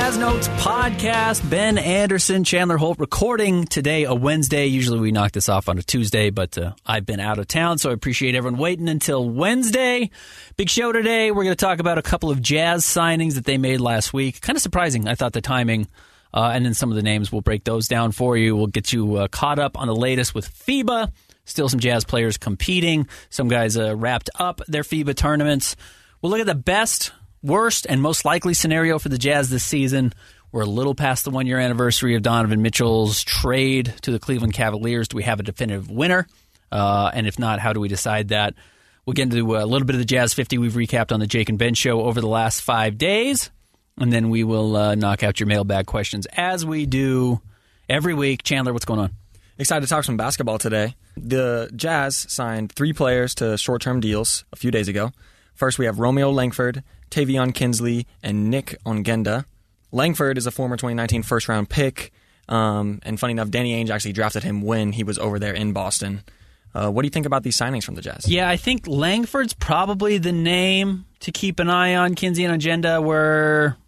Jazz Notes podcast. Ben Anderson, Chandler Holt recording today, a Wednesday. Usually we knock this off on a Tuesday, but I've been out of town, so I appreciate everyone waiting until Wednesday. Big show today. We're going to talk about a couple of Jazz signings that they made last week. Kind of surprising, I thought, the timing. And then some of the names, we'll break those down for you. We'll get you caught up on the latest with FIBA. Still some Jazz players competing. Some guys wrapped up their FIBA tournaments. We'll look at the best, worst, and most likely scenario for the Jazz this season. We're a little past the one-year anniversary of Donovan Mitchell's trade to the Cleveland Cavaliers. Do we have a definitive winner? And if not, how do we decide that? We'll get into a little bit of the Jazz 50 we've recapped on the Jake and Ben show over the last 5 days. And then we will knock out your mailbag questions as we do every week. Chandler, what's going on? Excited to talk some basketball today. The Jazz signed 3 players to short-term deals a few days ago. First, we have Romeo Langford, Tavion Kinsley, and Nick Ongenda. Langford is a former 2019 first-round pick. And funny enough, Danny Ainge actually drafted him when he was over there in Boston. What do you think about these signings from the Jazz? Yeah, I think Langford's probably the name to keep an eye on. Kinsley and Ongenda were,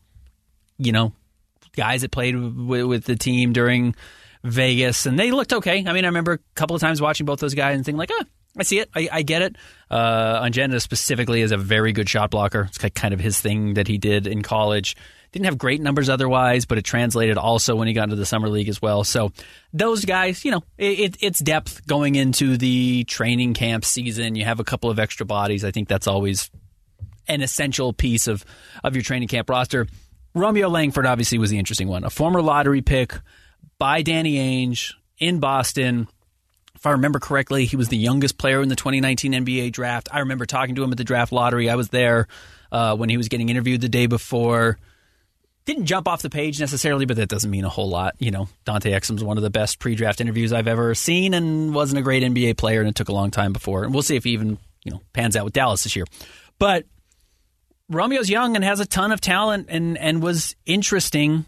guys that played with the team during Vegas, and they looked okay. I mean, I remember a couple of times watching both those guys and thinking, I see it. I get it. Ongenda specifically is a very good shot blocker. It's kind of his thing that he did in college. Didn't have great numbers otherwise, but it translated also when he got into the summer league as well. So those guys, it's depth going into the training camp season. You have a couple of extra bodies. I think that's always an essential piece of your training camp roster. Romeo Langford obviously was the interesting one. A former lottery pick by Danny Ainge in Boston. If I remember correctly, he was the youngest player in the 2019 NBA draft. I remember talking to him at the draft lottery. I was there when he was getting interviewed the day before. Didn't jump off the page necessarily, but that doesn't mean a whole lot. Dante Exum's one of the best pre-draft interviews I've ever seen and wasn't a great NBA player, and it took a long time before. And we'll see if he even pans out with Dallas this year. But Romeo's young and has a ton of talent and was interesting,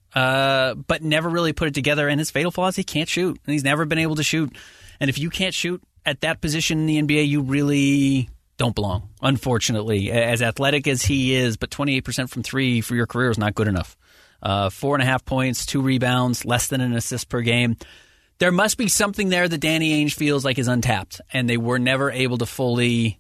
but never really put it together. And his fatal flaw is he can't shoot, and he's never been able to shoot. And if you can't shoot at that position in the NBA, you really don't belong, unfortunately. As athletic as he is, but 28% from three for your career is not good enough. 4.5 points, 2 rebounds, less than an assist per game. There must be something there that Danny Ainge feels like is untapped, and they were never able to fully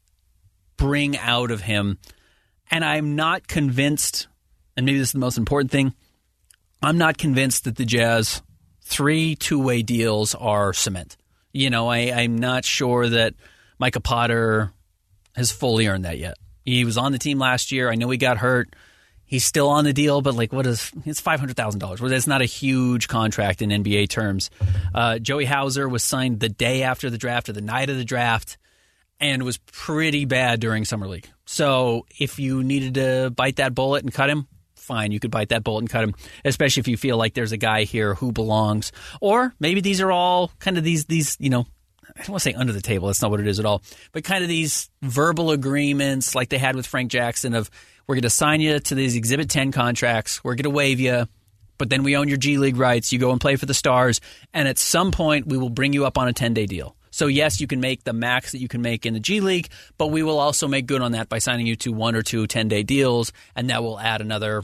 bring out of him. And I'm not convinced, and maybe this is the most important thing, I'm not convinced that the Jazz 3 two-way deals are cement. I'm not sure that Micah Potter has fully earned that yet. He was on the team last year. I know he got hurt. He's still on the deal, but it's $500,000. Well, that's not a huge contract in NBA terms. Joey Hauser was signed the day after the draft or the night of the draft and was pretty bad during Summer League. So if you needed to bite that bullet and cut him, fine, you could bite that bullet and cut him, especially if you feel like there's a guy here who belongs. Or maybe these are all kind of these I don't want to say under the table. That's not what it is at all. But kind of these verbal agreements like they had with Frank Jackson of, we're going to sign you to these Exhibit 10 contracts. We're going to waive you, but then we own your G League rights. You go and play for the Stars. And at some point, we will bring you up on a 10-day deal. So yes, you can make the max that you can make in the G League, but we will also make good on that by signing you to 1 or 2 10-day deals, and that will add another,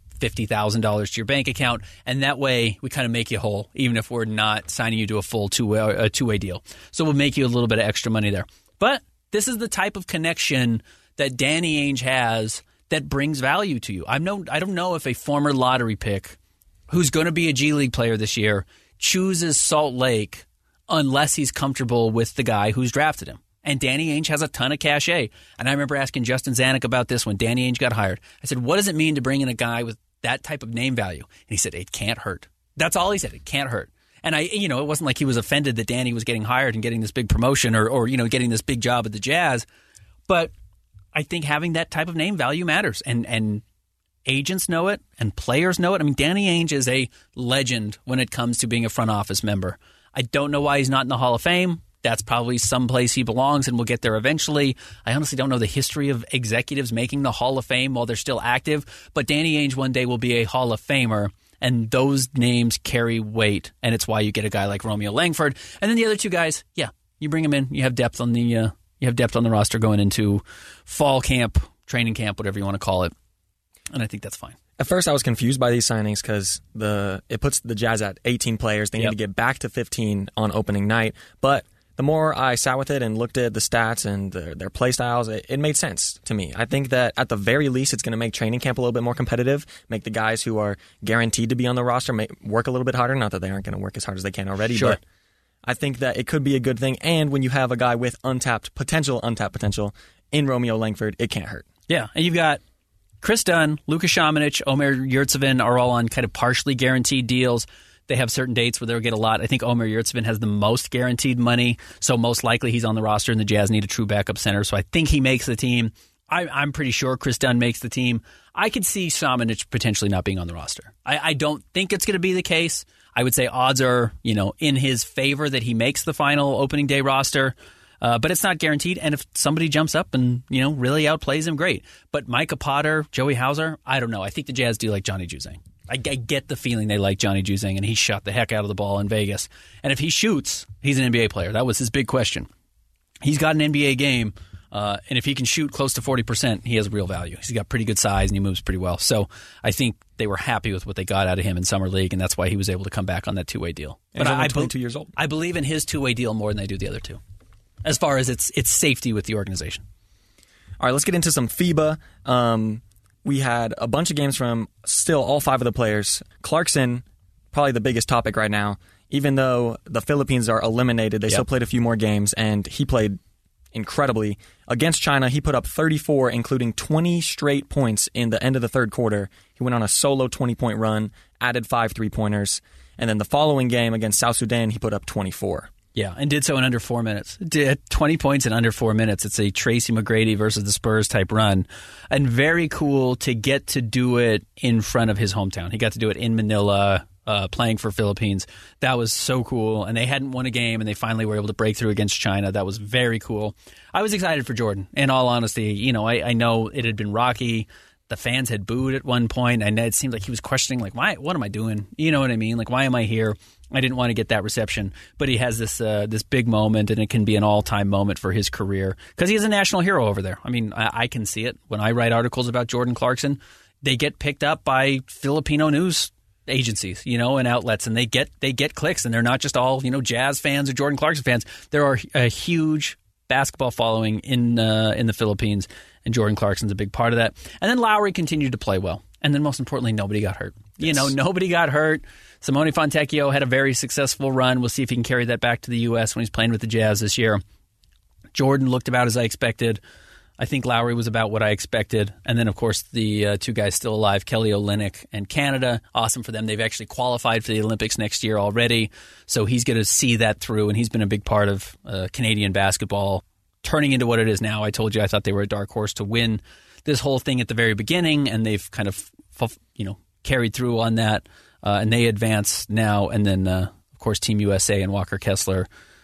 $50,000 to your bank account, and that way we kind of make you whole, even if we're not signing you to a full two-way deal. So we'll make you a little bit of extra money there. But this is the type of connection that Danny Ainge has that brings value to you. I don't know if a former lottery pick who's going to be a G League player this year chooses Salt Lake unless he's comfortable with the guy who's drafted him. And Danny Ainge has a ton of cachet. And I remember asking Justin Zanuck about this when Danny Ainge got hired. I said, what does it mean to bring in a guy with that type of name value? And he said, it can't hurt. That's all he said. It can't hurt. And it wasn't like he was offended that Danny was getting hired and getting this big promotion or getting this big job at the Jazz. But I think having that type of name value matters. And agents know it and players know it. I mean, Danny Ainge is a legend when it comes to being a front office member. I don't know why he's not in the Hall of Fame. That's probably someplace he belongs, and we'll get there eventually. I honestly don't know the history of executives making the Hall of Fame while they're still active, but Danny Ainge one day will be a Hall of Famer, and those names carry weight, and it's why you get a guy like Romeo Langford. And then the other two guys, you bring them in. You have depth on the roster going into fall camp, training camp, whatever you want to call it. And I think that's fine. At first, I was confused by these signings because it puts the Jazz at 18 players. They need to get back to 15 on opening night. But the more I sat with it and looked at the stats and their play styles, it made sense to me. I think that at the very least, it's going to make training camp a little bit more competitive, make the guys who are guaranteed to be on the roster work a little bit harder. Not that they aren't going to work as hard as they can already, but I think that it could be a good thing. And when you have a guy with untapped potential in Romeo Langford, it can't hurt. Yeah, and you've got Chris Dunn, Luka Šamanić, Omer Yurtseven are all on kind of partially guaranteed deals. They have certain dates where they'll get a lot. I think Omer Yurtseven has the most guaranteed money, so most likely he's on the roster, and the Jazz need a true backup center, so I think he makes the team. I'm pretty sure Chris Dunn makes the team. I could see Šamanić potentially not being on the roster. I don't think it's going to be the case. I would say odds are, in his favor that he makes the final opening day roster. But it's not guaranteed, and if somebody jumps up and, really outplays him, great. But Micah Potter, Joey Hauser, I don't know. I think the Jazz do like Johnny Juzang. I get the feeling they like Johnny Juzang, and he shot the heck out of the ball in Vegas. And if he shoots, he's an NBA player. That was his big question. He's got an NBA game, and if he can shoot close to 40%, he has real value. He's got pretty good size, and he moves pretty well. So I think they were happy with what they got out of him in Summer League, and that's why he was able to come back on that two-way deal. And he's only 22 years old. I believe in his two-way deal more than I do the other two, as far as its safety with the organization. All right, let's get into some FIBA. We had a bunch of games from still all 5 of the players. Clarkson, probably the biggest topic right now. Even though the Philippines are eliminated, they still played a few more games, and he played incredibly. Against China, he put up 34, including 20 straight points in the end of the third quarter. He went on a solo 20-point run, added 5 3-pointers. And then the following game against South Sudan, he put up 24. Yeah, and did so in under 4 minutes. Did 20 points in under 4 minutes. It's a Tracy McGrady versus the Spurs type run. And very cool to get to do it in front of his hometown. He got to do it in Manila, playing for Philippines. That was so cool. And they hadn't won a game, and they finally were able to break through against China. That was very cool. I was excited for Jordan, in all honesty. I know it had been rocky. The fans had booed at one point, and it seemed like he was questioning, what am I doing? You know what I mean? Why am I here? I didn't want to get that reception, but he has this big moment, and it can be an all-time moment for his career because he is a national hero over there. I mean, I can see it. When I write articles about Jordan Clarkson, they get picked up by Filipino news agencies, and outlets, and they get clicks, and they're not just all, Jazz fans or Jordan Clarkson fans. There are a huge basketball following in the Philippines, and Jordan Clarkson's a big part of that. And then Lowry continued to play well. And then most importantly, nobody got hurt. Yes. Nobody got hurt. Simone Fontecchio had a very successful run. We'll see if he can carry that back to the U.S. when he's playing with the Jazz this year. Jordan looked about as I expected. I think Lowry was about what I expected. And then, of course, the 2 guys still alive, Kelly Olynyk and Canada. Awesome for them. They've actually qualified for the Olympics next year already. So he's going to see that through, and he's been a big part of Canadian basketball turning into what it is now. I told you I thought they were a dark horse to win this whole thing at the very beginning, and they've kind of carried through on that, and they advance now. And then, of course, Team USA and Walker Kessler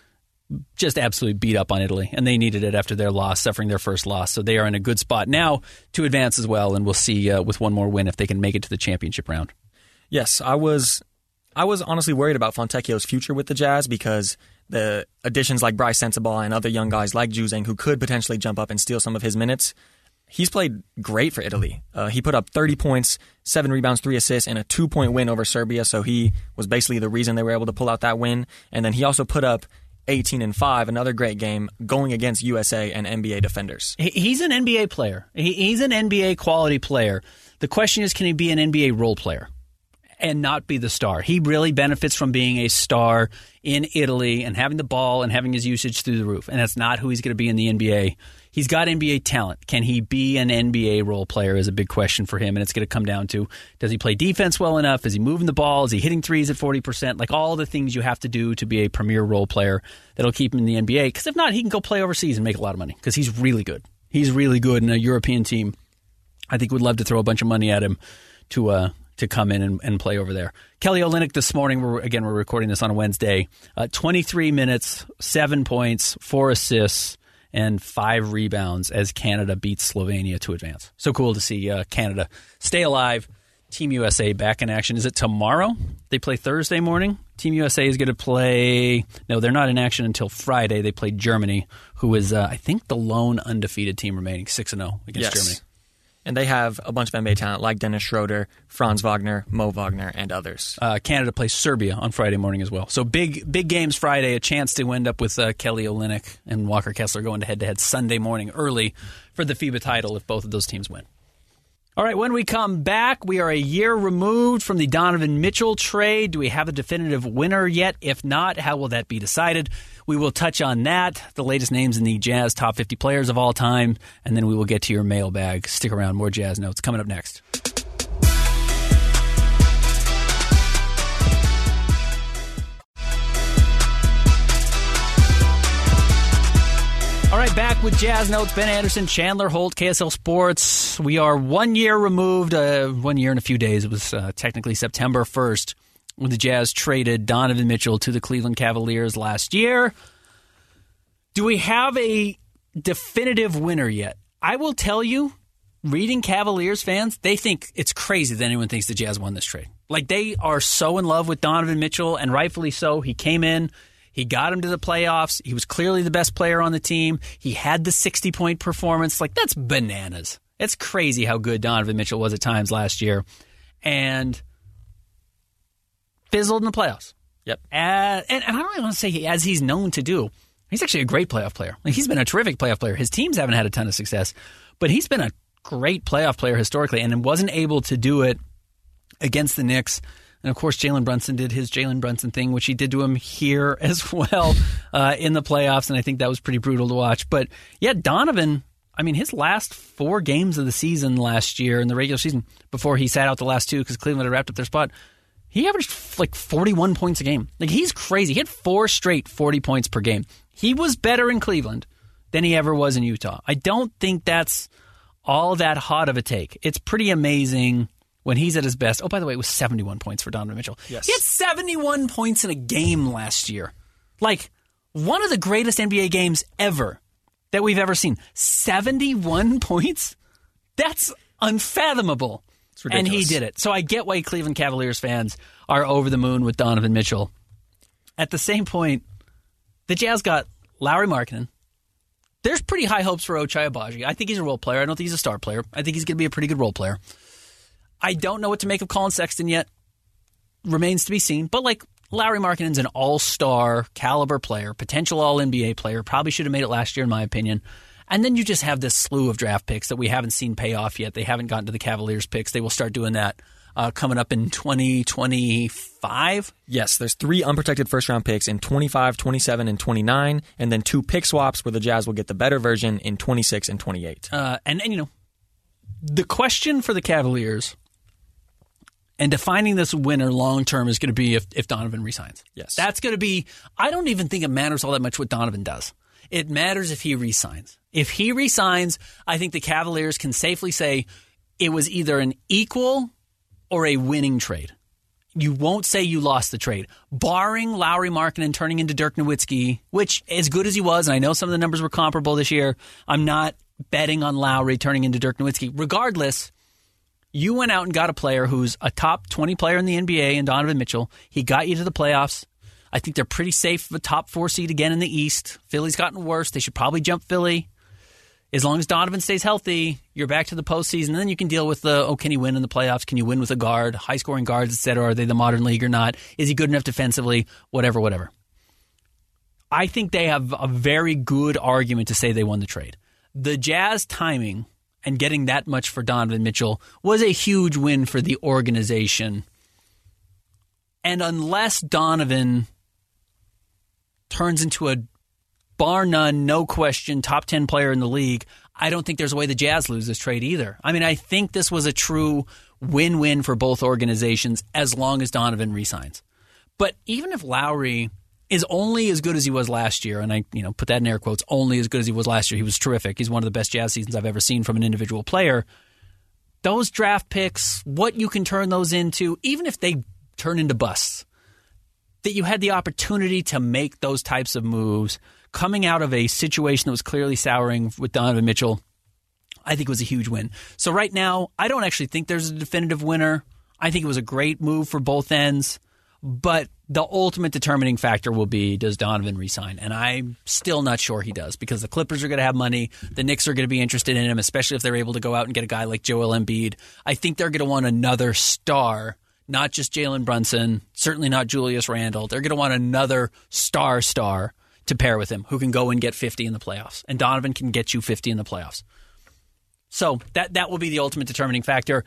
just absolutely beat up on Italy, and they needed it after their loss, suffering their first loss. So they are in a good spot now to advance as well, and we'll see with one more win if they can make it to the championship round. Yes, I was honestly worried about Fontecchio's future with the Jazz because the additions like Bryce Sensabaugh and other young guys like Juzang who could potentially jump up and steal some of his minutes. He's played great for Italy. He put up 30 points, 7 rebounds, 3 assists, and a 2-point win over Serbia, so he was basically the reason they were able to pull out that win. And then he also put up 18 and 5, another great game going against USA and NBA defenders. He's an NBA player. He's an NBA quality player. The question is, can he be an NBA role player and not be the star? He really benefits from being a star in Italy and having the ball and having his usage through the roof. And that's not who he's going to be in the NBA. He's got NBA talent. Can he be an NBA role player is a big question for him, and it's going to come down to, does he play defense well enough? Is he moving the ball? Is he hitting threes at 40%? All the things you have to do to be a premier role player that'll keep him in the NBA. Because if not, he can go play overseas and make a lot of money because he's really good. He's really good in a European team. I think would love to throw a bunch of money at him to come in and play over there. Kelly Olynyk this morning, we're recording this on a Wednesday, 23 minutes, 7 points, 4 assists, and 5 rebounds as Canada beats Slovenia to advance. So cool to see Canada stay alive. Team USA back in action. Is it tomorrow? They play Thursday morning. Team USA is going to play... No, they're not in action until Friday. They play Germany, who is, I think, the lone undefeated team remaining, 6-0 against Germany. And they have a bunch of NBA talent like Dennis Schroeder, Franz Wagner, Mo Wagner, and others. Canada plays Serbia on Friday morning as well. So big games Friday, a chance to end up with Kelly Olynyk and Walker Kessler going to head-to-head Sunday morning early for the FIBA title if both of those teams win. All right, when we come back, we are a year removed from the Donovan Mitchell trade. Do we have a definitive winner yet? If not, how will that be decided? We will touch on that, the latest names in the Jazz top 50 players of all time, and then we will get to your mailbag. Stick around, more Jazz Notes coming up next. All right, back with Jazz Notes. Ben Anderson, Chandler Holt, KSL Sports. We are 1 year removed, 1 year and a few days. It was technically September 1st when the Jazz traded Donovan Mitchell to the Cleveland Cavaliers last year. Do we have a definitive winner yet? I will tell you, reading Cavaliers fans, they think it's crazy that anyone thinks the Jazz won this trade. Like, they are so in love with Donovan Mitchell, and rightfully so. He came in. He got him to the playoffs. He was clearly the best player on the team. He had the 60-point performance. Like, that's bananas. It's crazy how good Donovan Mitchell was at times last year. And fizzled in the playoffs. Yep. And I don't really want to say as he's known to do. He's actually a great playoff player. Like, he's been a terrific playoff player. His teams haven't had a ton of success, but he's been a great playoff player historically and wasn't able to do it against the Knicks. And, of course, Jalen Brunson did his Jalen Brunson thing, which he did to him here as well in the playoffs, and I think that was pretty brutal to watch. But, yeah, Donovan, I mean, his last 4 games of the season last year in the regular season, before he sat out the last 2 because Cleveland had wrapped up their spot, he averaged like 41 points a game. Like, he's crazy. He had 4 straight 40 points per game. He was better in Cleveland than he ever was in Utah. I don't think that's all that hot of a take. It's pretty amazing when he's at his best. Oh, by the way, it was 71 points for Donovan Mitchell. Yes. He had 71 points in a game last year. Like, one of the greatest NBA games ever that we've ever seen. 71 points? That's unfathomable. It's ridiculous. And he did it. So I get why Cleveland Cavaliers fans are over the moon with Donovan Mitchell. At the same point, the Jazz got Lauri Markkanen. There's pretty high hopes for Ochai Agbaji. I think he's a role player. I don't think he's a star player. I think he's going to be a pretty good role player. I don't know what to make of Colin Sexton yet. Remains to be seen. But, like, Lauri Markkanen's an all-star caliber player, potential all-NBA player. Probably should have made it last year, in my opinion. And then you just have this slew of draft picks that we haven't seen pay off yet. They haven't gotten to the Cavaliers picks. They will start doing that coming up in 2025. Yes, there's 3 unprotected first-round picks in 25, 27, and 29, and then 2 pick swaps where the Jazz will get the better version in 26 and 28. And, you know, the question for the Cavaliers and defining this winner long-term is going to be if Donovan resigns. Yes. That's going to be – I don't even think it matters all that much what Donovan does. It matters if he resigns. If he resigns, I think the Cavaliers can safely say it was either an equal or a winning trade. You won't say you lost the trade. Barring Lauri Markkanen turning into Dirk Nowitzki, which, as good as he was, and I know some of the numbers were comparable this year, I'm not betting on Lauri turning into Dirk Nowitzki. Regardless, you went out and got a player who's a top 20 player in the NBA in Donovan Mitchell. He got you to the playoffs. I think they're pretty safe for a top 4 seed again in the East. Philly's gotten worse. They should probably jump Philly. As long as Donovan stays healthy, you're back to the postseason. And then you can deal with can he win in the playoffs? Can you win with a guard? High-scoring guards, et cetera. Are they the modern league or not? Is he good enough defensively? Whatever. I think they have a very good argument to say they won the trade. The Jazz timing and getting that much for Donovan Mitchell was a huge win for the organization. And unless Donovan turns into a bar none, no question, top 10 player in the league, I don't think there's a way the Jazz lose this trade either. I mean, I think this was a true win-win for both organizations as long as Donovan resigns. But even if Lauri is only as good as he was last year, and I put that in air quotes, only as good as he was last year, he was terrific. He's one of the best Jazz seasons I've ever seen from an individual player. Those draft picks, what you can turn those into, even if they turn into busts, that you had the opportunity to make those types of moves coming out of a situation that was clearly souring with Donovan Mitchell, I think was a huge win. So right now, I don't actually think there's a definitive winner. I think it was a great move for both ends. But the ultimate determining factor will be, does Donovan resign? And I'm still not sure he does, because the Clippers are going to have money. The Knicks are going to be interested in him, especially if they're able to go out and get a guy like Joel Embiid. I think they're going to want another star, not just Jalen Brunson, certainly not Julius Randle. They're going to want another star to pair with him who can go and get 50 in the playoffs. And Donovan can get you 50 in the playoffs. So that will be the ultimate determining factor.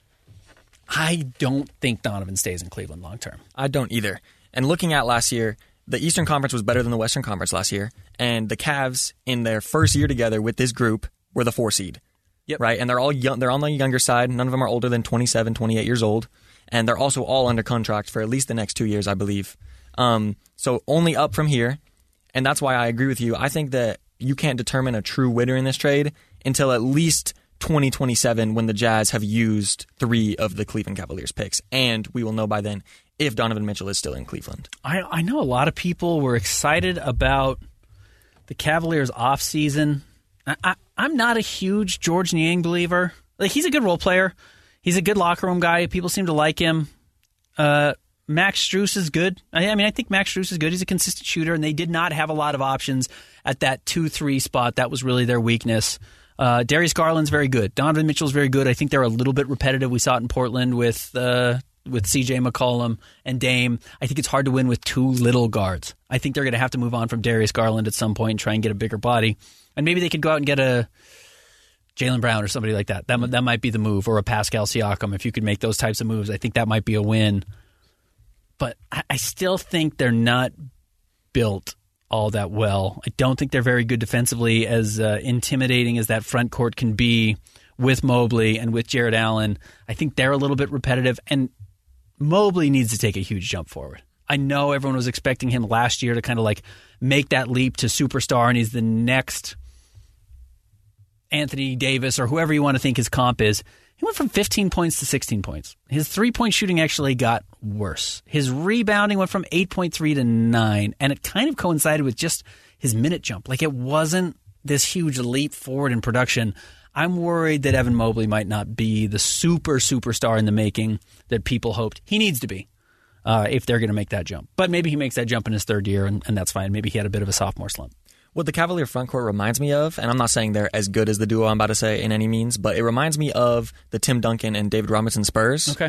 I don't think Donovan stays in Cleveland long term. I don't either. And looking at last year, the Eastern Conference was better than the Western Conference last year. And the Cavs, in their first year together with this group, were the 4 seed. Yep. Right? And they're all young, they're on the younger side. None of them are older than 27, 28 years old. And they're also all under contract for at least the next 2 years, I believe. So only up from here. And that's why I agree with you. I think that you can't determine a true winner in this trade until at least 2027, when the Jazz have used 3 of the Cleveland Cavaliers picks. And we will know by then if Donovan Mitchell is still in Cleveland. I know a lot of people were excited about the Cavaliers offseason. I'm not a huge George Niang believer. Like, he's a good role player. He's a good locker room guy. People seem to like him. Max Strus is good. I think Max Strus is good. He's a consistent shooter, and they did not have a lot of options at that 2-3 spot. That was really their weakness. Darius Garland's very good. Donovan Mitchell's very good. I think they're a little bit repetitive. We saw it in Portland with C.J. McCollum and Dame. I think it's hard to win with 2 little guards. I think they're going to have to move on from Darius Garland at some point and try and get a bigger body. And maybe they could go out and get a Jaylen Brown or somebody like that. That might be the move, or a Pascal Siakam. If you could make those types of moves, I think that might be a win. But I still think they're not built all that well. I don't think they're very good defensively, as intimidating as that front court can be with Mobley and with Jared Allen. I think they're a little bit repetitive, and Mobley needs to take a huge jump forward. I know everyone was expecting him last year to kind of like make that leap to superstar, and he's the next Anthony Davis or whoever you want to think his comp is. He went from 15 points to 16 points. His three-point shooting actually got worse. His rebounding went from 8.3 to 9, and it kind of coincided with just his minute jump. Like, it wasn't this huge leap forward in production. I'm worried that Evan Mobley might not be the superstar in the making that people hoped he needs to be if they're going to make that jump. But maybe he makes that jump in his third year, and that's fine. Maybe he had a bit of a sophomore slump. What the Cavalier frontcourt reminds me of, and I'm not saying they're as good as the duo I'm about to say in any means, but it reminds me of the Tim Duncan and David Robinson Spurs. Okay.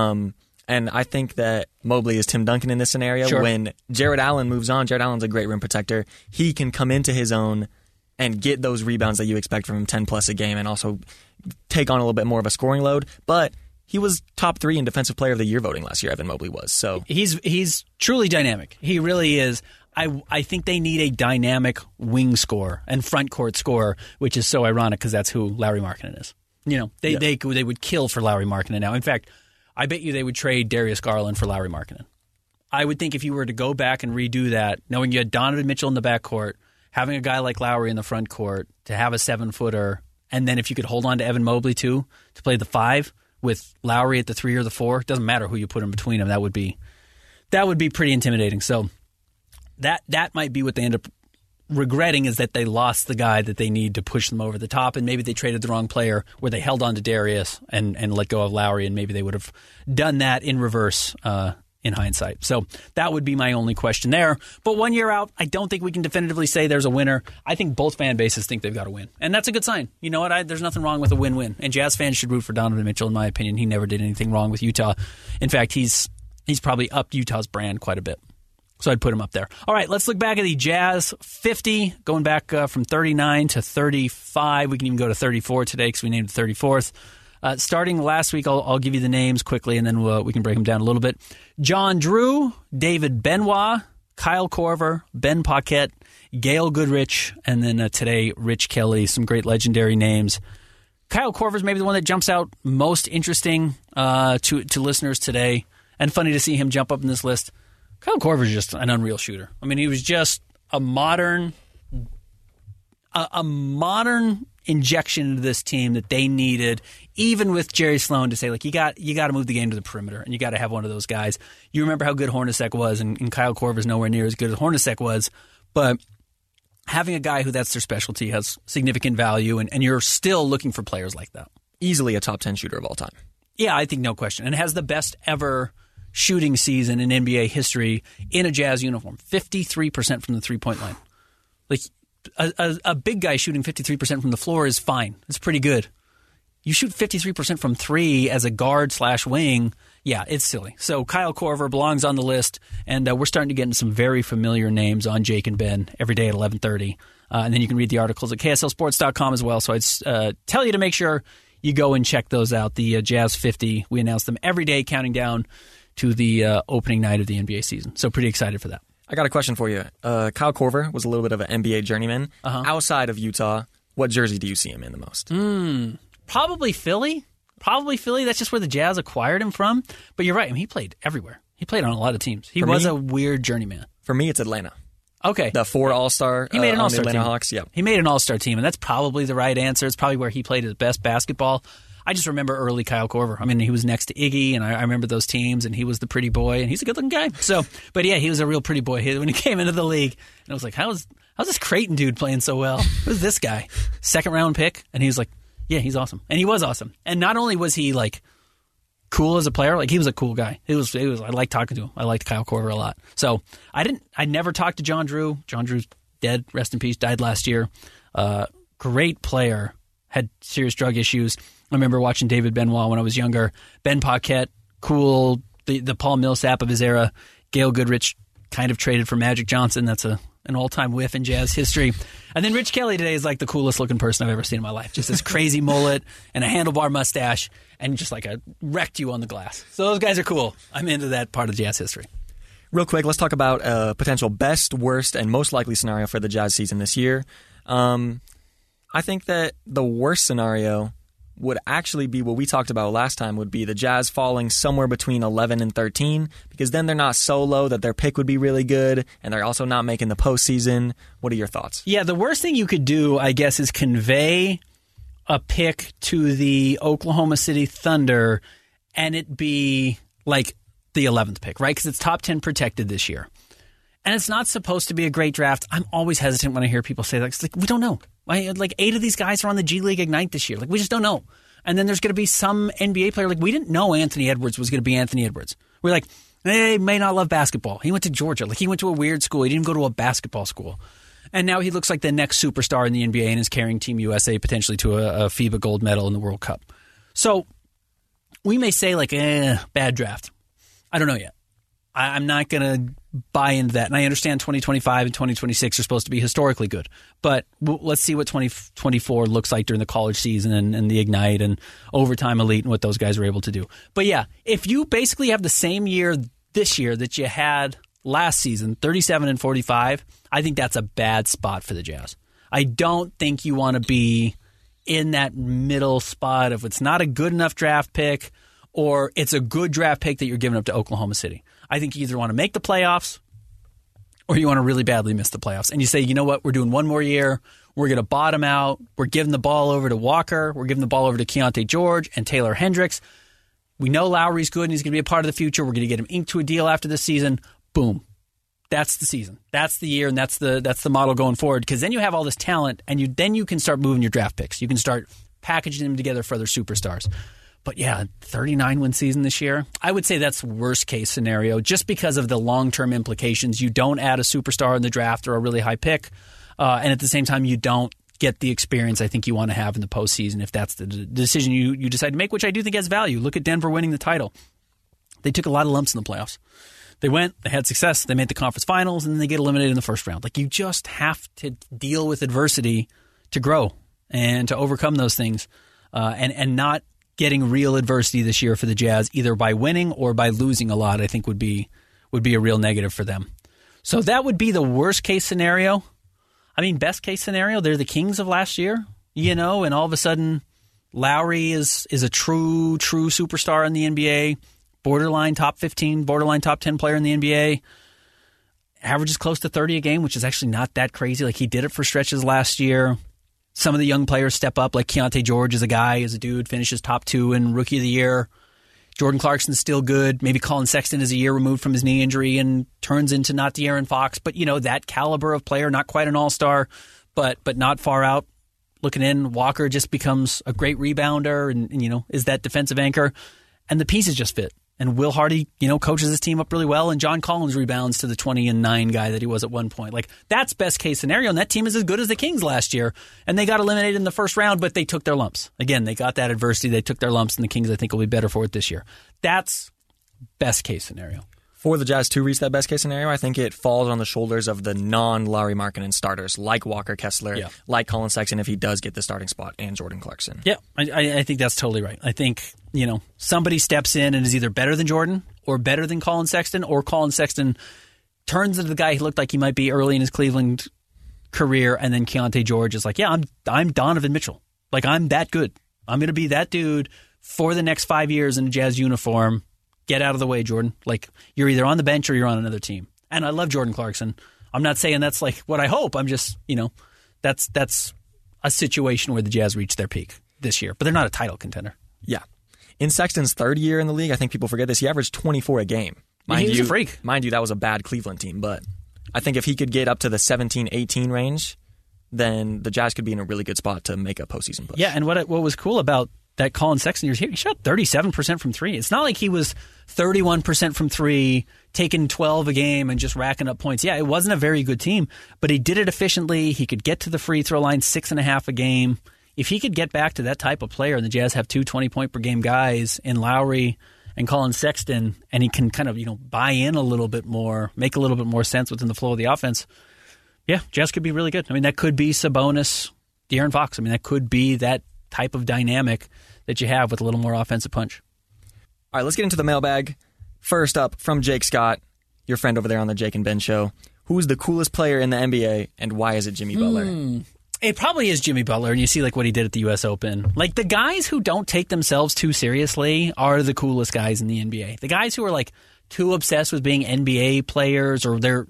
And I think that Mobley is Tim Duncan in this scenario. Sure. When Jared Allen moves on, Jared Allen's a great rim protector. He can come into his own and get those rebounds that you expect from him, 10-plus a game, and also take on a little bit more of a scoring load. But he was top 3 in Defensive Player of the Year voting last year, Evan Mobley was. So He's truly dynamic. He really is. I think they need a dynamic wing scorer and front court scorer, which is so ironic because that's who Lauri Markkanen is. You know, they would kill for Lauri Markkanen now. In fact, I bet you they would trade Darius Garland for Lauri Markkanen. I would think if you were to go back and redo that, knowing you had Donovan Mitchell in the backcourt, having a guy like Lauri in the front court, to have a 7-footer, and then if you could hold on to Evan Mobley too, to play the 5 with Lauri at the 3 or the 4, it doesn't matter who you put in between them. That would be pretty intimidating. So that might be what they end up regretting, is that they lost the guy that they need to push them over the top, and maybe they traded the wrong player where they held on to Darius and let go of Lauri, and maybe they would have done that in reverse in hindsight. So that would be my only question there. But 1 year out, I don't think we can definitively say there's a winner. I think both fan bases think they've got to win, and that's a good sign. You know what? There's nothing wrong with a win-win, and Jazz fans should root for Donovan Mitchell, in my opinion. He never did anything wrong with Utah. In fact, he's probably upped Utah's brand quite a bit. So I'd put him up there. All right, let's look back at the Jazz 50, going back from 39 to 35. We can even go to 34 today because we named the 34th. Starting last week, I'll give you the names quickly, and then we can break them down a little bit. John Drew, David Benoit, Kyle Korver, Ben Paquette, Gail Goodrich, and then today, Rich Kelly. Some great legendary names. Kyle Korver's maybe the one that jumps out most interesting to listeners today, and funny to see him jump up in this list. Kyle Korver's just an unreal shooter. I mean, he was just a modern injection into this team that they needed, even with Jerry Sloan to say, like, you got to move the game to the perimeter, and you got to have one of those guys. You remember how good Hornacek was, and Kyle Korver's nowhere near as good as Hornacek was, but having a guy who that's their specialty has significant value, and you're still looking for players like that. Easily a top 10 shooter of all time. Yeah, I think no question. And has the best ever shooting season in NBA history in a Jazz uniform. 53% from the three-point line. Like a big guy shooting 53% from the floor is fine. It's pretty good. You shoot 53% from three as a guard/wing. Yeah, it's silly. So Kyle Korver belongs on the list, and we're starting to get into some very familiar names on Jake and Ben every day at 11:30. And then you can read the articles at KSLSports.com as well. So I'd tell you to make sure you go and check those out. The Jazz 50, we announce them every day counting down to the opening night of the NBA season. So pretty excited for that. I got a question for you. Kyle Korver was a little bit of an NBA journeyman. Outside of Utah, what jersey do you see him in the most? Probably Philly. That's just where the Jazz acquired him from. But you're right. I mean, he played everywhere. He played on a lot of teams. He was a weird journeyman. For me, it's Atlanta. Okay. The 4 All-Star. He made an All-Star Atlanta team. Hawks. Yeah. He made an All-Star team, and that's probably the right answer. It's probably where he played his best basketball. I just remember early Kyle Korver. I mean, he was next to Iggy, and I remember those teams, and he was the pretty boy, and he's a good-looking guy. So, but yeah, he was a real pretty boy when he came into the league. And I was like, how's this Creighton dude playing so well? Who's this guy? Second-round pick? And he was like, yeah, he's awesome. And he was awesome. And not only was he, like, cool as a player, like, he was a cool guy. I liked talking to him. I liked Kyle Korver a lot. So, I never talked to John Drew. John Drew's dead, rest in peace, died last year. Great player, had serious drug issues. I remember watching David Benoit when I was younger. Ben Paquette, cool, the Paul Millsap of his era. Gail Goodrich kind of traded for Magic Johnson. That's an all-time whiff in Jazz history. And then Rich Kelly today is like the coolest looking person I've ever seen in my life. Just this crazy mullet and a handlebar mustache and just like wrecked you on the glass. So those guys are cool. I'm into that part of Jazz history. Real quick, let's talk about a potential best, worst, and most likely scenario for the Jazz season this year. I think that the worst scenario would actually be what we talked about last time, would be the Jazz falling somewhere between 11 and 13, because then they're not so low that their pick would be really good, and they're also not making the postseason. What are your thoughts? Yeah, the worst thing you could do, I guess, is convey a pick to the Oklahoma City Thunder and it be like the 11th pick, right? Because it's top 10 protected this year. And it's not supposed to be a great draft. I'm always hesitant when I hear people say that. It's like, we don't know. Like 8 of these guys are on the G League Ignite this year. Like, we just don't know. And then there's going to be some NBA player. Like, we didn't know Anthony Edwards was going to be Anthony Edwards. We're like, he may not love basketball. He went to Georgia. Like, he went to a weird school. He didn't go to a basketball school. And now he looks like the next superstar in the NBA and is carrying Team USA potentially to a FIBA gold medal in the World Cup. So we may say, like, bad draft. I don't know yet. I'm not going to buy into that. And I understand 2025 and 2026 are supposed to be historically good. But let's see what 2024 looks like during the college season and the Ignite and Overtime Elite and what those guys are able to do. But yeah, if you basically have the same year this year that you had last season, 37 and 45, I think that's a bad spot for the Jazz. I don't think you want to be in that middle spot if it's not a good enough draft pick or it's a good draft pick that you're giving up to Oklahoma City. I think you either want to make the playoffs or you want to really badly miss the playoffs. And you say, you know what, we're doing one more year. We're going to bottom out. We're giving the ball over to Walker. We're giving the ball over to Keontae George and Taylor Hendricks. We know Lowry's good and he's going to be a part of the future. We're going to get him inked to a deal after this season. Boom. That's the season. That's the year, and that's the model going forward. Because then you have all this talent, and then you can start moving your draft picks. You can start packaging them together for other superstars. But yeah, 39-win season this year, I would say that's worst case scenario just because of the long-term implications. You don't add a superstar in the draft or a really high pick, and at the same time, you don't get the experience I think you want to have in the postseason if that's the decision you decide to make, which I do think has value. Look at Denver winning the title. They took a lot of lumps in the playoffs. They went, they had success, they made the conference finals, and then they get eliminated in the first round. Like, you just have to deal with adversity to grow and to overcome those things, and not getting real adversity this year for the Jazz, either by winning or by losing a lot, I think would be a real negative for them. So that would be the worst case scenario. I mean, best case scenario, they're the Kings of last year, and all of a sudden Lowry is a true superstar in the NBA. Borderline top 15, borderline top 10 player in the NBA. Averages close to 30 a game, which is actually not that crazy. Like, he did it for stretches last year. Some of the young players step up, like Keontae George is a dude, finishes top 2 in Rookie of the Year. Jordan Clarkson's still good. Maybe Colin Sexton is a year removed from his knee injury and turns into not De'Aaron Fox. But, that caliber of player, not quite an all-star, but not far out. Looking in, Walker just becomes a great rebounder and is that defensive anchor. And the pieces just fit. And Will Hardy, coaches his team up really well, and John Collins rebounds to the 20-9 guy that he was at one point. Like, that's best case scenario, and that team is as good as the Kings last year. And they got eliminated in the first round, but they took their lumps. Again, they got that adversity, they took their lumps, and the Kings, I think, will be better for it this year. That's best case scenario. For the Jazz to reach that best case scenario, I think it falls on the shoulders of the non-Lauri Markkanen starters, like Walker Kessler, like Colin Sexton, if he does get the starting spot, and Jordan Clarkson. Yeah, I think that's totally right. I think, somebody steps in and is either better than Jordan or better than Colin Sexton, or Colin Sexton turns into the guy he looked like he might be early in his Cleveland career, and then Keontae George is like, yeah, I'm Donovan Mitchell. Like, I'm that good. I'm going to be that dude for the next 5 years in a Jazz uniform. Get out of the way, Jordan. Like, you're either on the bench or you're on another team. And I love Jordan Clarkson. I'm not saying that's like what I hope. I'm just, that's a situation where the Jazz reach their peak this year. But they're not a title contender. Yeah. In Sexton's third year in the league, I think people forget this, he averaged 24 a game. He was a freak. Mind you, that was a bad Cleveland team. But I think if he could get up to the 17-18 range, then the Jazz could be in a really good spot to make a postseason push. Yeah, and what was cool about that Colin Sexton years, he shot 37% from three. It's not like he was 31% from three, taking 12 a game and just racking up points. Yeah, it wasn't a very good team, but he did it efficiently. He could get to the free throw line 6.5 a game. If he could get back to that type of player, and the Jazz have 2 20-point-per-game guys in Lowry and Colin Sexton, and he can kind of buy in a little bit more, make a little bit more sense within the flow of the offense, yeah, Jazz could be really good. I mean, that could be Sabonis, De'Aaron Fox. I mean, that could be that type of dynamic that you have with a little more offensive punch. All right, let's get into the mailbag. First up, from Jake Scott, your friend over there on the Jake and Ben show. Who's the coolest player in the NBA, and why is it Jimmy Butler? It probably is Jimmy Butler, and you see what he did at the U.S. Open. Like, the guys who don't take themselves too seriously are the coolest guys in the NBA. The guys who are too obsessed with being NBA players, or their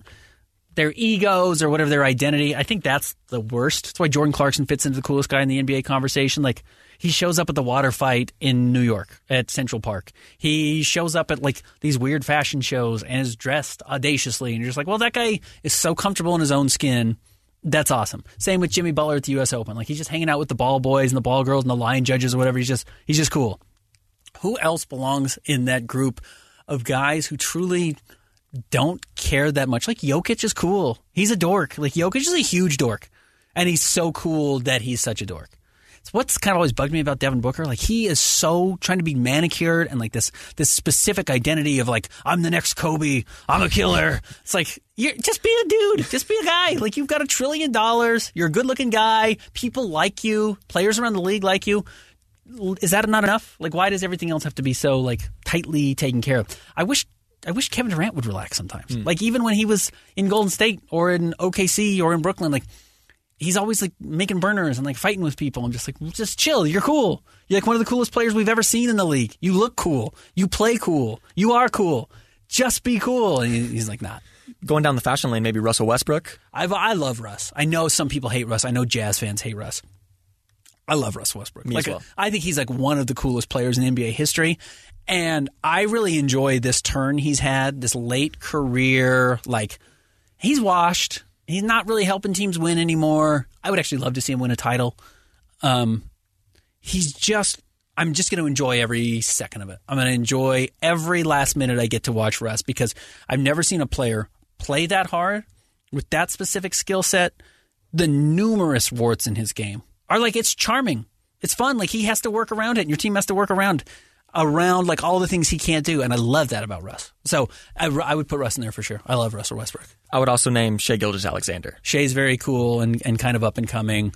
egos, or whatever their identity, I think that's the worst. That's why Jordan Clarkson fits into the coolest guy in the NBA conversation. Like, he shows up at the water fight in New York at Central Park. He shows up at these weird fashion shows and is dressed audaciously, and you're just like, well, that guy is so comfortable in his own skin. That's awesome. Same with Jimmy Butler at the U.S. Open. He's just hanging out with the ball boys and the ball girls and the line judges or whatever. He's just cool. Who else belongs in that group of guys who truly don't care that much? Jokic is cool. He's a dork. Jokic is a huge dork. And he's so cool that he's such a dork. It's what's kind of always bugged me about Devin Booker. He is so trying to be manicured and this specific identity of I'm the next Kobe. I'm a killer. It's just be a dude. Just be a guy. You've got $1 trillion. You're a good looking guy. People like you. Players around the league like you. Is that not enough? Why does everything else have to be so tightly taken care of? I wish Kevin Durant would relax sometimes. Even when he was in Golden State or in OKC or in Brooklyn, he's always making burners and fighting with people. I'm just just chill. You're cool. You're one of the coolest players we've ever seen in the league. You look cool. You play cool. You are cool. Just be cool. And he's not. Going down the fashion lane, maybe Russell Westbrook. I love Russ. I know some people hate Russ. I know Jazz fans hate Russ. I love Russ Westbrook. Me as well. I think he's one of the coolest players in NBA history. And I really enjoy this turn he's had, this late career. He's washed. He's not really helping teams win anymore. I would actually love to see him win a title. I'm just going to enjoy every second of it. I'm going to enjoy every last minute I get to watch Russ, because I've never seen a player play that hard with that specific skill set. The numerous warts in his game are it's charming. It's fun. He has to work around it, and your team has to work around all the things he can't do, and I love that about Russ. So I would put Russ in there for sure. I love Russell Westbrook. I would also name Shai Gilgeous-Alexander. Shai's very cool and kind of up and coming.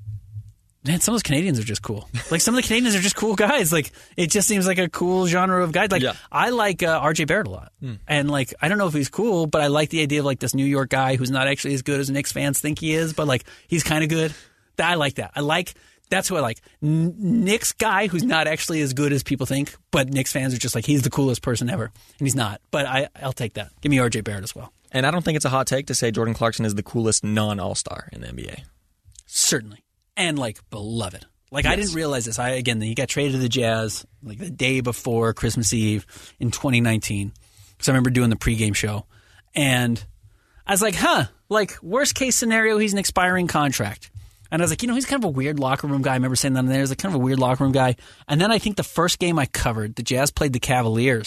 Man, some of those Canadians are just cool. Some of the Canadians are just cool guys. It just seems like a cool genre of guys. I like RJ Barrett a lot. And I don't know if he's cool, but I like the idea of this New York guy who's not actually as good as Knicks fans think he is, but he's kind of good. I like that. That's who I like. Knicks guy who's not actually as good as people think, but Knicks fans are just he's the coolest person ever. And he's not. But I'll take that. Give me RJ Barrett as well. And I don't think it's a hot take to say Jordan Clarkson is the coolest non-All-Star in the NBA. Certainly. And beloved. Yes. I didn't realize this. He got traded to the Jazz the day before Christmas Eve in 2019. So I remember doing the pregame show. And I was worst case scenario, he's an expiring contract. And I was he's kind of a weird locker room guy. I remember saying that in there. He's kind of a weird locker room guy. And then I think the first game I covered, the Jazz played the Cavaliers,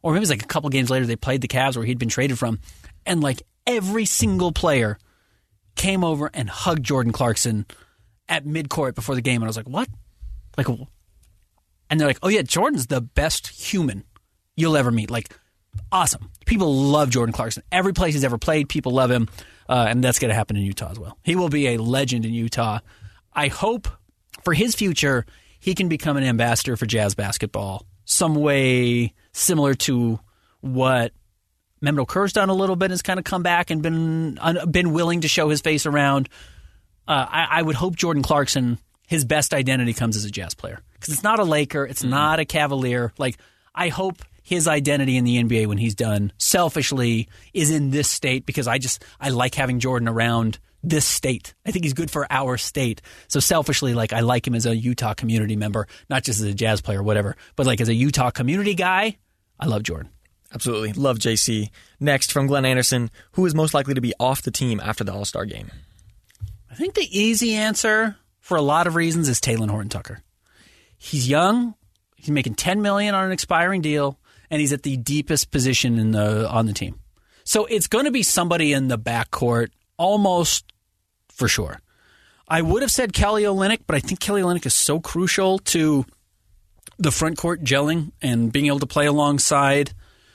or maybe it was like a couple games later they played the Cavs where he'd been traded from, and like every single player came over and hugged Jordan Clarkson at midcourt before the game, and I was like, what? Like, and they're like, oh yeah, Jordan's the best human you'll ever meet. Like, awesome. People love Jordan Clarkson. Every place he's ever played, people love him, and that's going to happen in Utah as well. He will be a legend in Utah. I hope for his future he can become an ambassador for Jazz basketball, some way similar to what Mehmet Okur's done a little bit, has kind of come back and been willing to show his face around. I would hope Jordan Clarkson, his best identity comes as a Jazz player, because it's not a Laker, it's not a Cavalier. Like, I hope his identity in the NBA when he's done, selfishly, is in this state, because I like having Jordan around this state. I think he's good for our state. So selfishly, like, I like him as a Utah community member, not just as a Jazz player or whatever, but like as a Utah community guy, I love Jordan. Absolutely. Love JC. Next, from Glenn Anderson, who is most likely to be off the team after the All-Star game? I think the easy answer, for a lot of reasons, is Talen Horton-Tucker. He's young. He's making $10 million on an expiring deal, and he's at the deepest position on the team. So it's going to be somebody in the backcourt, almost for sure. I would have said Kelly Olynyk, but I think Kelly Olynyk is so crucial to the front court gelling and being able to play alongside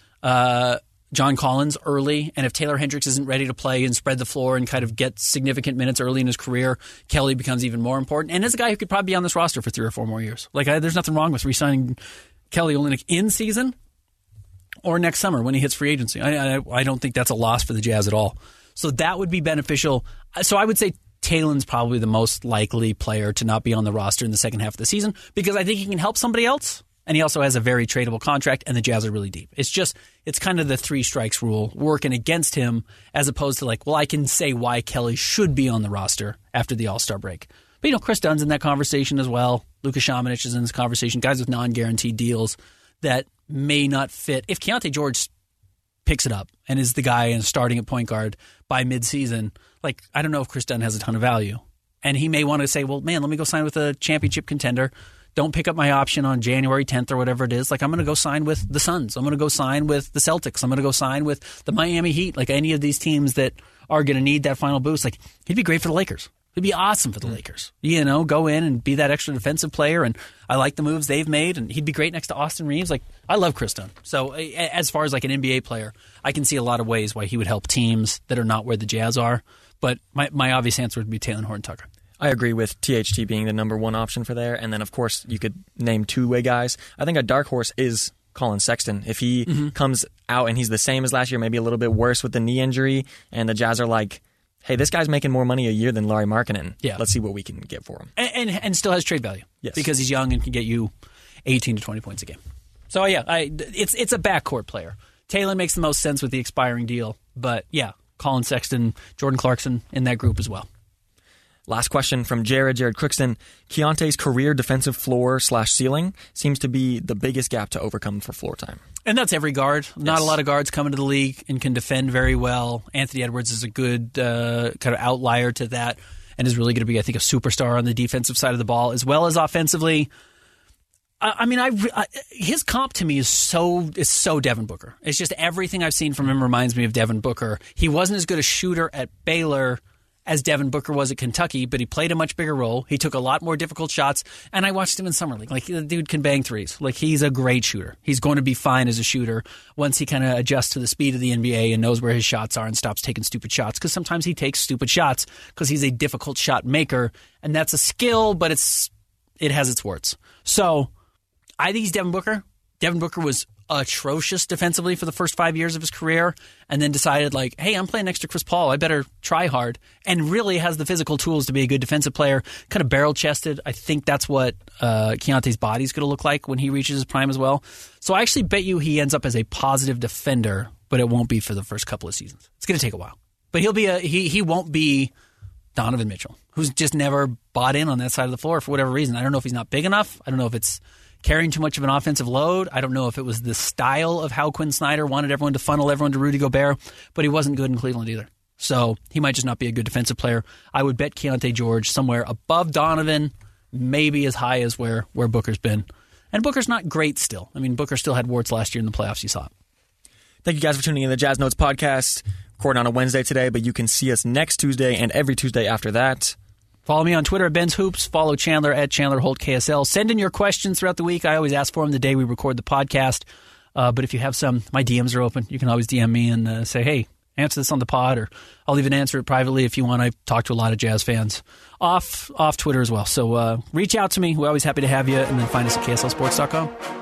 John Collins early. And if Taylor Hendricks isn't ready to play and spread the floor and kind of get significant minutes early in his career, Kelly becomes even more important. And as a guy who could probably be on this roster for 3 or 4 more years. Like, there's nothing wrong with re-signing Kelly Olynyk in season or next summer when he hits free agency. I don't think that's a loss for the Jazz at all. So that would be beneficial. So I would say Talen's probably the most likely player to not be on the roster in the second half of the season, because I think he can help somebody else. And he also has a very tradable contract, and the Jazz are really deep. It's kind of the 3 strikes rule working against him, as opposed to like, well, I can say why Kelly should be on the roster after the All-Star break. But, Chris Dunn's in that conversation as well. Luka Šamanić is in this conversation. Guys with non-guaranteed deals that may not fit. If Keyonte George picks it up and is the guy and starting at point guard by midseason, like, I don't know if Chris Dunn has a ton of value. And he may want to say, well, man, let me go sign with a championship contender. Don't pick up my option on January 10th or whatever it is. Like, I'm going to go sign with the Suns. I'm going to go sign with the Celtics. I'm going to go sign with the Miami Heat. Like, any of these teams that are going to need that final boost. Like, he'd be great for the Lakers. He'd be awesome for the Lakers. Go in and be that extra defensive player. And I like the moves they've made. And he'd be great next to Austin Reeves. Like, I love Chris Dunn. So as far as like an NBA player, I can see a lot of ways why he would help teams that are not where the Jazz are. But my obvious answer would be Talen Horton-Tucker. I agree with THT being the number 1 option for there. And then, of course, you could name two-way guys. I think a dark horse is Colin Sexton. If he comes out and he's the same as last year, maybe a little bit worse with the knee injury, and the Jazz are like, hey, this guy's making more money a year than Lauri Markkanen. Yeah. Let's see what we can get for him. And still has trade value. Yes. Because he's young and can get you 18 to 20 points a game. So, yeah, it's a backcourt player. Talen makes the most sense with the expiring deal. But, yeah, Colin Sexton, Jordan Clarkson in that group as well. Last question from Jared Crookston. Keyonte's career defensive floor/ceiling seems to be the biggest gap to overcome for floor time. And that's every guard. Not a lot of guards come into the league and can defend very well. Anthony Edwards is a good kind of outlier to that and is really going to be, I think, a superstar on the defensive side of the ball as well as offensively. His comp to me is so Devin Booker. It's just everything I've seen from him reminds me of Devin Booker. He wasn't as good a shooter at Baylor as Devin Booker was at Kentucky, but he played a much bigger role. He took a lot more difficult shots, and I watched him in Summer League. Like, the dude can bang threes. Like, he's a great shooter. He's going to be fine as a shooter once he kind of adjusts to the speed of the NBA and knows where his shots are and stops taking stupid shots, because sometimes he takes stupid shots because he's a difficult shot maker, and that's a skill, but it has its warts. So I think he's Devin Booker. Devin Booker was atrocious defensively for the first 5 years of his career, and then decided, like, hey, I'm playing next to Chris Paul. I better try hard, and really has the physical tools to be a good defensive player. Kind of barrel-chested. I think that's what Keyonte's body's going to look like when he reaches his prime as well. So I actually bet you he ends up as a positive defender, but it won't be for the first couple of seasons. It's going to take a while. But he'll be he won't be Donovan Mitchell, who's just never bought in on that side of the floor for whatever reason. I don't know if he's not big enough. I don't know if it's carrying too much of an offensive load. I don't know if it was the style of how Quinn Snyder wanted everyone to funnel everyone to Rudy Gobert, but he wasn't good in Cleveland either. So he might just not be a good defensive player. I would bet Keyonte George somewhere above Donovan, maybe as high as where Booker's been. And Booker's not great still. I mean, Booker still had warts last year in the playoffs, you saw it. Thank you guys for tuning in to the Jazz Notes podcast. Recording on a Wednesday today, but you can see us next Tuesday and every Tuesday after that. Follow me on Twitter at Ben's Hoops. Follow Chandler at Chandler Holt KSL. Send in your questions throughout the week. I always ask for them the day we record the podcast. But if you have some, my DMs are open. You can always DM me and say, hey, answer this on the pod, or I'll even answer it privately if you want. I talk to a lot of Jazz fans off Twitter as well. So reach out to me. We're always happy to have you. And then find us at KSLSports.com.